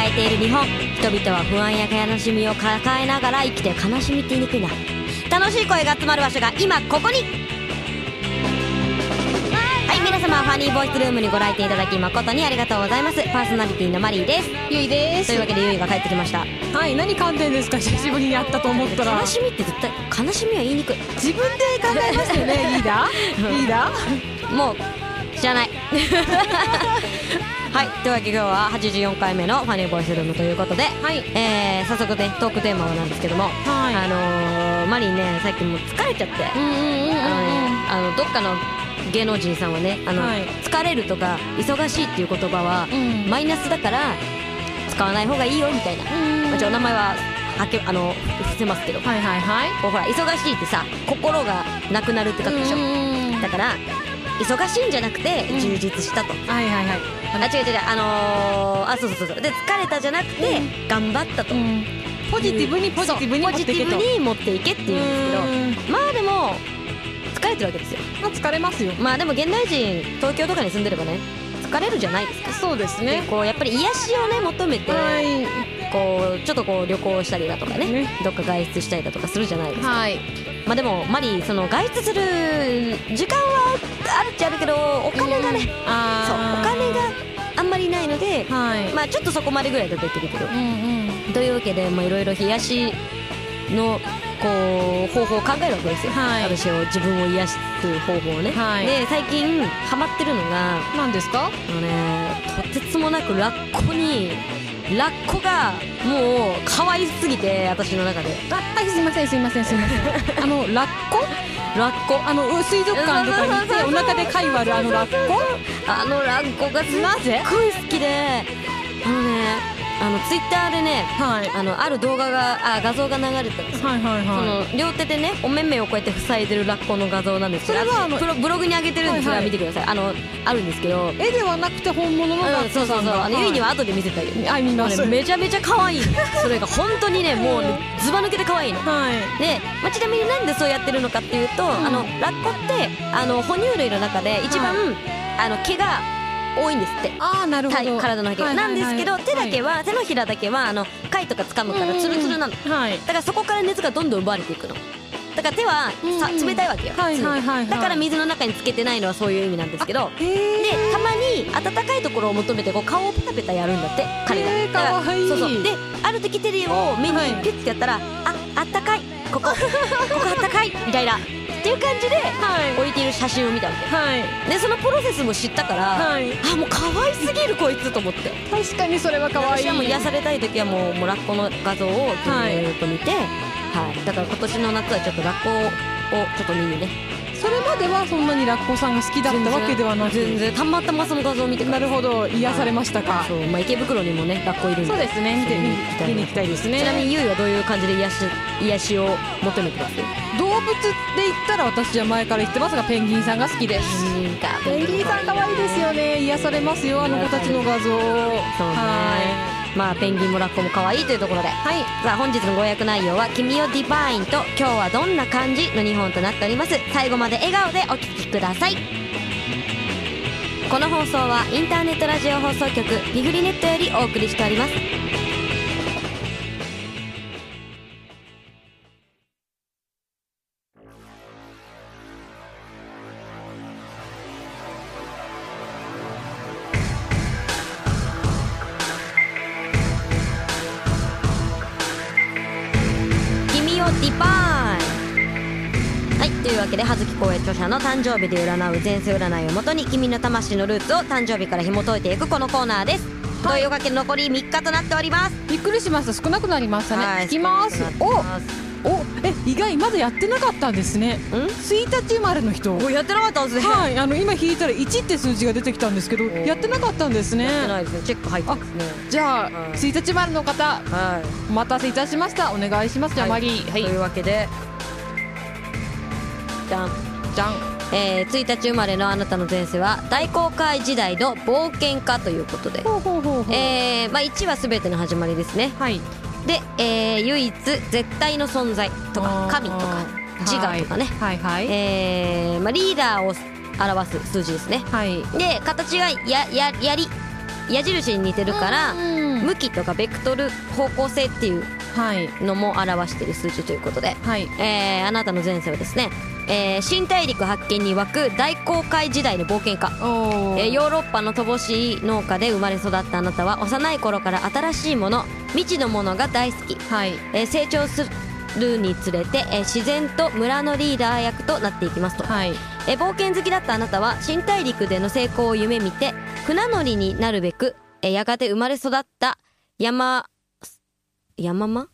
抱えている日本。人々は不安や悲しみを抱えながら生きて、悲しみって言いにくいな。楽しい声が集まる場所が今ここに。はい、皆様ファニーボイスルームにご来店いただき誠にありがとうございます。パーソナリティのマリーです。 ゆいです。 というわけでゆいが帰ってきました。 はい、何観点ですか？久しぶりにやったと思ったら。 悲しみって絶対、悲しみは言いにくい。 自分で考えましたよね。リーダーリーダーもう知らないはい、というわけで今日は84回目のファニーボイスルームということで、 はい、 早速ねトークテーマなんですけども、 はい、 マリーね最近もう疲れちゃって、どっかの芸能人さんはねはい、 疲れるとか忙しいっていう言葉はマイナスだから使わない方がいいよみたいな、お名前は伏せますけど、 はいはいはい、 ほら忙しいってさ心がなくなるって書くでしょ。だから忙しいんじゃなくて充実したと、 はいはいはい、 違うそうで疲れたじゃなくて頑張ったと、 ポジティブに持っていけと。 っていうんですけど、まあでも疲れてるわけですよ。 まあ疲れますよ。 まあでも現代人東京とかに住んでればね疲れるじゃないですか。 そうですね。 こうやっぱり癒しをね求めて、 はい、 こうちょっとこう旅行したりだとかねどっか外出したりだとかするじゃないですか。 はい、 まあでもマリーその外出する時間はあるっちゃあるけどお金がね、そうお金があんまりないので、 はい、 まあちょっとそこまでぐらいだとできるけど、というわけでいろいろ冷やしのこう方法を考えるわけですよ、はい、私を自分を癒す方法をね、はい、で最近ハマってるのが何ですか？ とてつもなくラッコがもう可愛すぎて私の中で。 はい、すいませんラッコ水族館とかにいてお腹で貝割るラッコラッコがすっごい好きでツイッターでね、はい、ある動画が画像が流れてたんですよ、はいはいはい、その両手でねお目目をこうやって塞いでるラッコの画像なんですけど、それはブログに上げてるんですから、はいはい、見てください。あるんですけど絵ではなくて本物のラッコさんが、ゆいには後で見せてあげる。見ます。めちゃめちゃ可愛いそれが本当にねもうねずば抜けて可愛いの、はい、で、ちなみになんでそうやってるのかっていうと、ラッコって哺乳類の中で一番、毛が多いんですって。なるほど。体の毛、はいはいはい、なんですけど手だけは、手のひらだけは貝とか掴むからツルツルなの、はい、だからそこから熱がどんどん奪われていくの。だから手は冷たいわけよ、はいはいはいはい、だから水の中につけてないのはそういう意味なんですけど、でたまに暖かいところを求めてこう顔をペタペタやるんだって彼が。だからそうである時テレビを目にピュッてやったら、あったかいここあったかいみたいなっていう感じで置いている写真を見たわけ、はい、でそのプロセスも知ったから、はい、もう可愛すぎるこいつと思って。 確かにそれは可愛い。 私はもう癒されたい時はもうラッコの画像をずっと見て、はい、だから今年の夏はちょっとラッコをちょっと見にね。 それまではそんなにラッコさんが好きだったわけではなく、 全然たまたまその画像を見てから。 なるほど、癒されましたか。 そう、池袋にもねラッコいるんで。 そうですね、見に行きたいですね。 ちなみにゆいはどういう感じで癒しを求めてます？ 動物で言ったら私は前から言ってますがペンギンさんが好きです。ペンギンさん可愛いですよね。癒されますよ、あの子たちの画像。そうね、ペンギンもラッコも可愛いというところで、はい、さあ本日のご予約内容は君をディバインと今日はどんな感じの2本となっております。最後まで笑顔でお聞きください。この放送はインターネットラジオ放送局ピフリネットよりお送りしております。ディバイン。はい、というわけで葉月光栄著者の誕生日で占う前世占いをもとに君の魂のルーツを誕生日から紐解いていくこのコーナーです。というわけで残り3日となっております。びっくりしました。少なくなりましたね。いきます。意外まだやってなかったんですね。1日生まれの人やってなかったんですね。 はい、今引いたら1って数字が出てきたんですけどやってなかったんですね。 やってないですね。チェック入ってますね。 じゃあ、1日生まれの方、お待たせいたしました。お願いします。じゃあマリー、 というわけでじゃん1日生まれのあなたの前世は大航海時代の冒険家ということで、1は全ての始まりですね。はいで、唯一絶対の存在とか神とか自我とかね、リーダーを表す数字ですね。はい、で形が矢印に似てるから、 向きとかベクトル方向性っていうのも表している数字ということで、はい、あなたの前世はですね、新大陸発見に沸く大航海時代の冒険家、ヨーロッパの乏しい農家で生まれ育ったあなたは幼い頃から新しいもの、未知のものが大好き、はい、成長するにつれて、自然と村のリーダー役となっていきますと、はい、冒険好きだったあなたは新大陸での成功を夢見て船乗りになるべく、やがて生まれ育った山間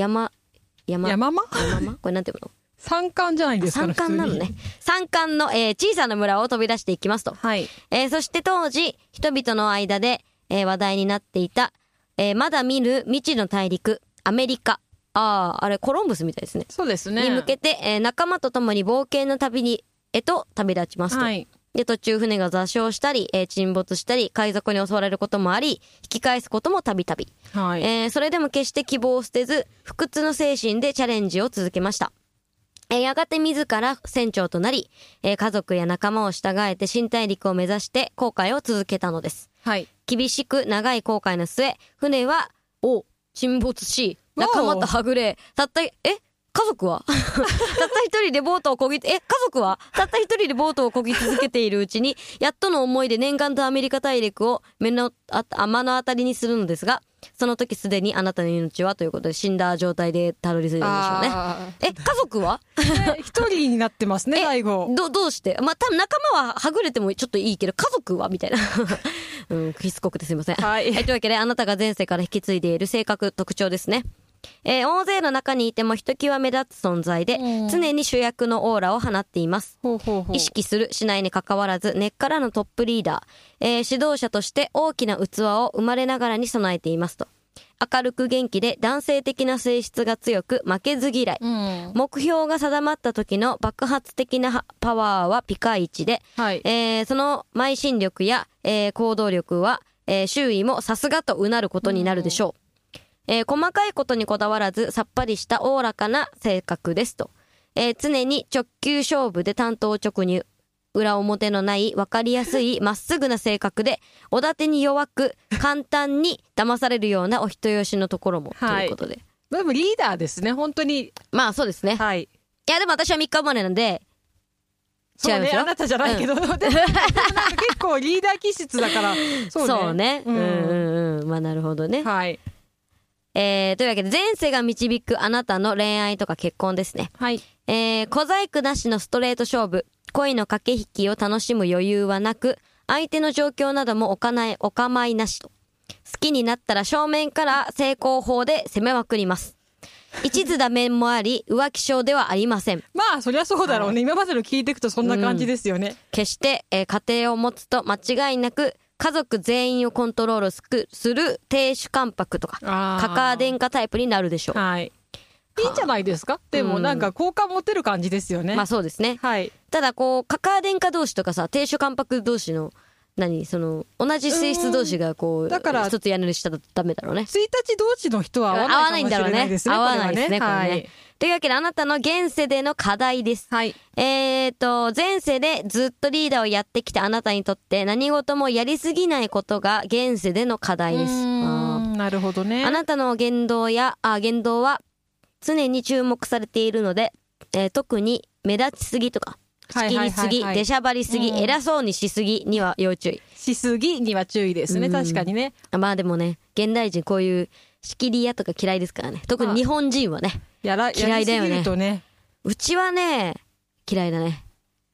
これなんていうの、 山間じゃないですかね。 山間なのね。山間の、小さな村を飛び出していきますと。はい。そして当時、人々の間で、話題になっていた、まだ見る未知の大陸、アメリカ。あれ、コロンブスみたいですね。 そうですね。 に向けて、仲間と共に冒険の旅へと旅立ちますと。はい。で、途中船が座礁したり、沈没したり、海賊に襲われることもあり、引き返すこともたびたび。はい。それでも決して希望を捨てず、不屈の精神でチャレンジを続けました。やがて自ら船長となり、家族や仲間を従えて新大陸を目指して航海を続けたのです。はい。厳しく長い航海の末、船は、沈没し、仲間とはぐれ、家族はたった一人でボートを漕ぎ、家族はたった一人でボートを漕ぎ続けているうちに、やっとの思いで念願とアメリカ大陸を目の当たりにするのですが、その時すでにあなたの命はということで死んだ状態でたどり着いたんでしょうね。家族は一人になってますね、最後。 どうして多分仲間ははぐれてもちょっといいけど、家族はみたいな。しつこくてすいません。はい。というわけで、あなたが前世から引き継いでいる性格特徴ですね。大勢の中にいてもひときわ目立つ存在で、常に主役のオーラを放っています。意識するしないに関わらず、根っからのトップリーダー、指導者として大きな器を生まれながらに備えていますと。明るく元気で男性的な性質が強く、負けず嫌い、目標が定まった時の爆発的なパワーはピカイチで、はい、その邁進力や、行動力は、周囲もさすがとうなることになるでしょう。細かいことにこだわらずさっぱりしたおおらかな性格ですと。常に直球勝負で単刀直入、裏表のない分かりやすいまっすぐな性格で、おだてに弱く簡単に騙されるようなお人よしのところも、ということで。 でもリーダーですね、本当に。 まあそうですね。はい。いやでも私は3日生まれなんで、 そうね、あなたじゃないけど、でもなんか結構リーダー気質だから、 そうね。まあなるほどね。はい。というわけで、前世が導くあなたの恋愛とか結婚ですね。はい。小細工なしのストレート勝負、恋の駆け引きを楽しむ余裕はなく、相手の状況などもお構いなしと。好きになったら正面から成功法で攻めまくります。一途な面もあり、浮気症ではありません。 まあ、そりゃそうだろうね。今までの聞いていくとそんな感じですよね。 決して、家庭を持つと間違いなく、家族全員をコントロールする亭主関白とかカカア殿下タイプになるでしょう。はい。 いいんじゃないですか。でもなんか好感持てる感じですよね。 まあそうですね。はい。ただこうカカア殿下同士とかさ、亭主関白同士の同じ性質同士がこう、だから一つ屋根にしたらダメだろうね。1 日同士の人は合わないかもしれないですね。 合わないですね、これね。はい。というわけで、あなたの現世での課題です。はい。前世でずっとリーダーをやってきたあなたにとって何事もやりすぎないことが現世での課題です。 なるほどね。 あなたの言動は常に注目されているので、特に目立ちすぎとか、仕切りすぎ、出しゃばりすぎ、偉そうにしすぎには要注意。 しすぎには注意ですね、確かにね。 まあでもね、現代人こういう仕切り屋とか嫌いですからね。特に日本人はね。嫌いだよね。うちはね、嫌いだね。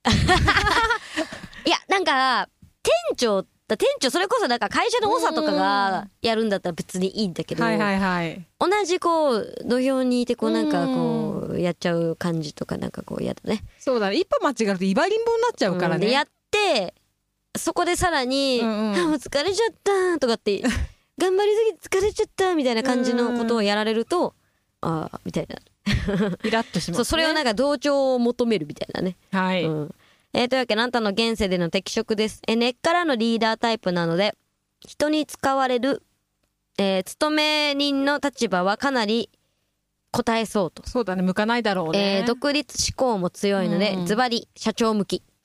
いや、なんか、店長、それこそなんか会社の長とかがやるんだったら別にいいんだけど、同じこう、土俵にいてこうなんかこう、やっちゃう感じとかなんかこう嫌だね。 そうだね。一歩間違うと威張りんぼになっちゃうからね。 で、やって、そこでさらに、もう疲れちゃったとかって、頑張りすぎて疲れちゃったみたいな感じのことをやられると、みたいな。 イラッとしますね。そう、 それをなんか同調を求めるみたいなね。はい。というわけで、あなたの現世での適職です。根っからのリーダータイプなので、人に使われる、勤め人の立場はかなり答えそうと。 そうだね、向かないだろうね。 独立志向も強いので、ズバリ社長向き。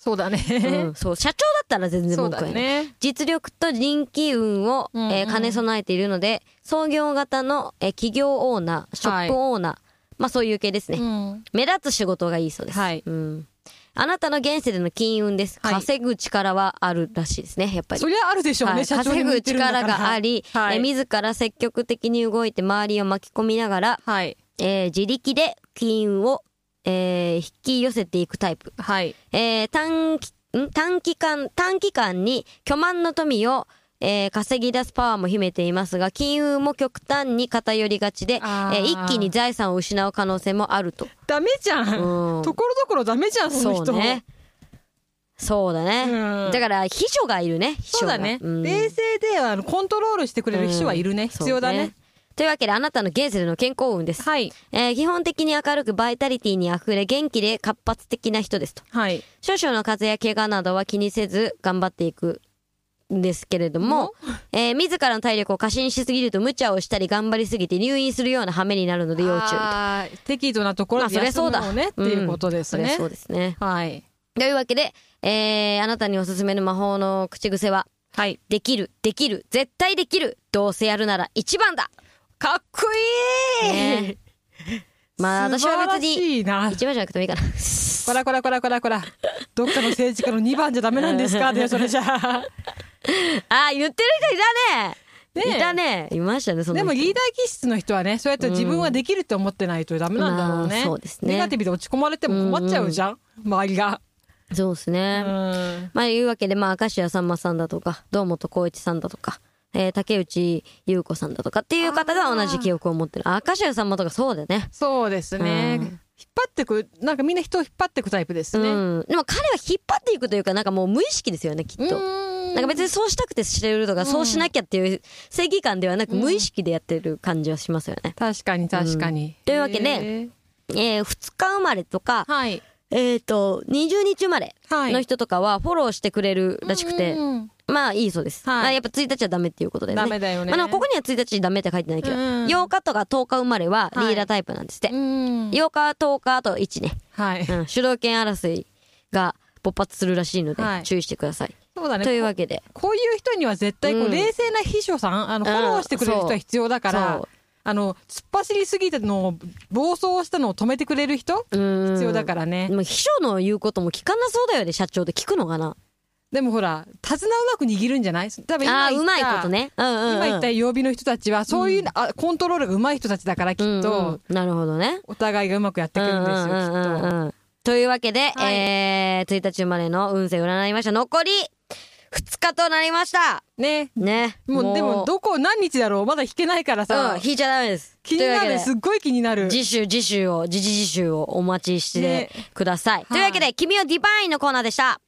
そうだね。 そう、社長だったら全然文句はない。ね、実力と人気運を、兼ね備えているので、創業型の、企業オーナー、ショップオーナー、まあそういう系ですね。目立つ仕事がいいそうです。あなたの現世での金運です。稼ぐ力はあるらしいですね、やっぱり。 そりゃあるでしょうね、社長に向いてるんだから。 稼ぐ力があり、自ら積極的に動いて周りを巻き込みながら、自力で金運を、引き寄せていくタイプ。短期間に巨万の富を、稼ぎ出すパワーも秘めていますが、金融も極端に偏りがちで、一気に財産を失う可能性もあると。 ダメじゃん。ところどころダメじゃん、その人。 そうね。そうだね。だから、秘書がいるね、秘書が。 そうだね。冷静でコントロールしてくれる秘書はいるね。必要だね。 というわけで、あなたの現世での健康運です。基本的に明るくバイタリティに溢れ、元気で活発的な人ですと。少々の風邪や怪我などは気にせず頑張っていく。ですけれども、自らの体力を過信しすぎると無茶をしたり頑張りすぎて入院するような羽目になるので要注意と。 適度なところで休むのねっていうことですね。 そうですね。というわけで、あなたにおすすめの魔法の口癖は、できる、できる、絶対できる、どうせやるなら一番だ。 かっこいい。 まあ私は別に一番じゃなくてもいいかな。 こら。どっかの政治家の2番じゃダメなんですかってそれじゃあ。 言ってる人いたね。いたね。いましたね、その人。 でもリーダー気質の人はね、そうやって自分はできるって思ってないとダメなんだろうね。 そうですね。 ネガティブで落ち込まれても困っちゃうじゃん、周りが。 そうですね。まあいうわけで、まあ明石家さんまさんだとか、堂本光一さんだとか、竹内優子さんだとかっていう方が同じ記憶を持ってる。明石家さんまとかそうだね。 そうですね。引っ張ってく、なんかみんな人を引っ張っていくタイプですね。 でも彼は引っ張っていくというか、なんかもう無意識ですよね、きっと。なんか別にそうしたくてしてるとか、そうしなきゃっていう正義感ではなく、無意識でやってる感じはしますよね。 確かに。 というわけで、2日生まれとか、20日生まれの人とかはフォローしてくれるらしくて、まあいいそうです。やっぱ1日はダメっていうことでね。 ダメだよね。 ここには1日ダメって書いてないけど、8日とか10日生まれはリーダータイプなんですって。8日、10日、あと1ね。主導権争いが勃発するらしいので、注意してください。 そうだね。 というわけで。 こういう人には絶対冷静な秘書さん、フォローしてくれる人は必要だから、突っ走りすぎたのを、暴走したのを止めてくれる人必要だからね。 でも秘書の言うことも聞かなそうだよね、社長で聞くのかな。 でもほら、手綱うまく握るんじゃない？多分今言った、 うまいことね。 今言った曜日の人たちは、そういう、コントロールがうまい人たちだからきっと、 なるほどね。 お互いがうまくやってくるんですよ、きっと。 というわけで、1日生まれの運勢を占いました。残り2日となりました。 ね。 もうでも何日だろうまだ弾けないからさ。 弾いちゃダメです。 気になる。すっごい気になる。 次週をお待ちしてください。というわけで、君をディバインのコーナーでした。